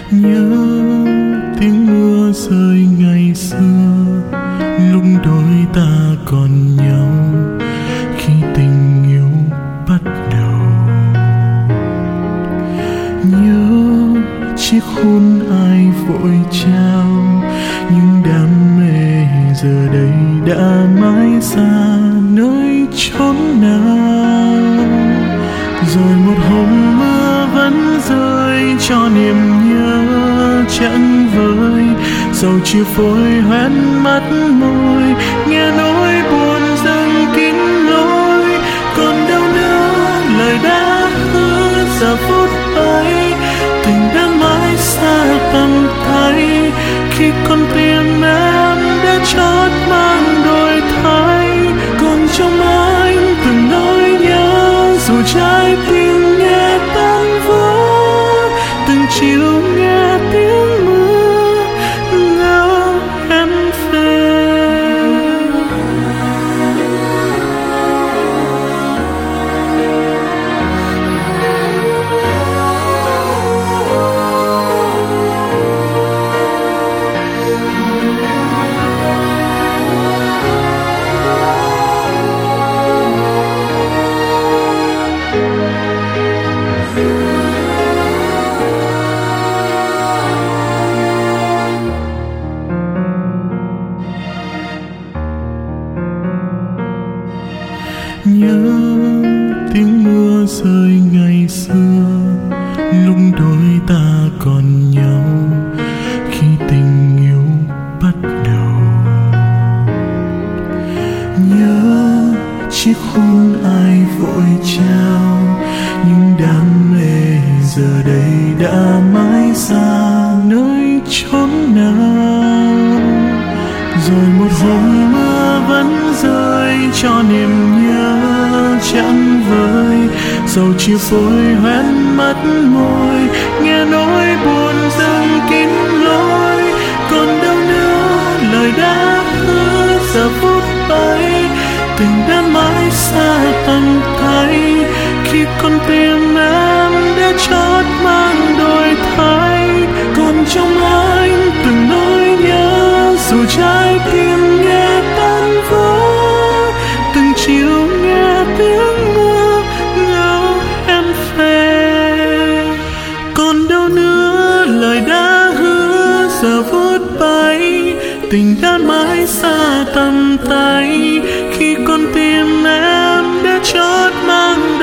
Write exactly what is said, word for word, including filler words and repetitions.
Nhớ tiếng mưa rơi ngày xưa, lúc đôi ta còn nhau, khi tình yêu bắt đầu. Nhớ chiếc hôn ai vội trao, nhưng đam mê giờ đây đã mãi xa nơi chốn nào. Rồi một hôm mưa vẫn rơi cho niềm nhớ chẳng vơi, dầu chia phôi hoen mắt môi, nghe nỗi buồn dâng kín lối. Còn đâu nữa lời đã hứa giờ phút ấy, tình đã mãi xa tầm tay, khi con tim em đã chót mang đổi thay. Còn trong anh từng nỗi nhớ, dù trái tim nghe tan vỡ, từng chiều nghe tiếng mưa ngỡ em về. Nhớ tiếng mưa rơi ngày xưa, lúc đôi ta còn nhau, khi tình yêu bắt đầu. Nhớ chiếc hôn ai vội trao, nhưng đam mê giờ đây đã mãi xa nơi chốn nào. Rồi một hôm mưa vẫn rơi cho niềm nhớ chẳng vơi, dầu chia phôi hoen mắt môi, nghe nỗi buồn dâng kín lối. Còn đâu nữa lời đã hứa giờ phút ấy, tình đã mãi xa tầm tay, khi con tim em đã chót mang đổi thay. Còn trong anh từng nỗi nhớ, dù trái tim nghe tan vỡ, từng chiều nghe tiếng mưa ngỡ em về. Còn đâu nữa lời đã hứa giờ phút bay, tình đã mãi xa tầm tay, khi con tim em đã chót mang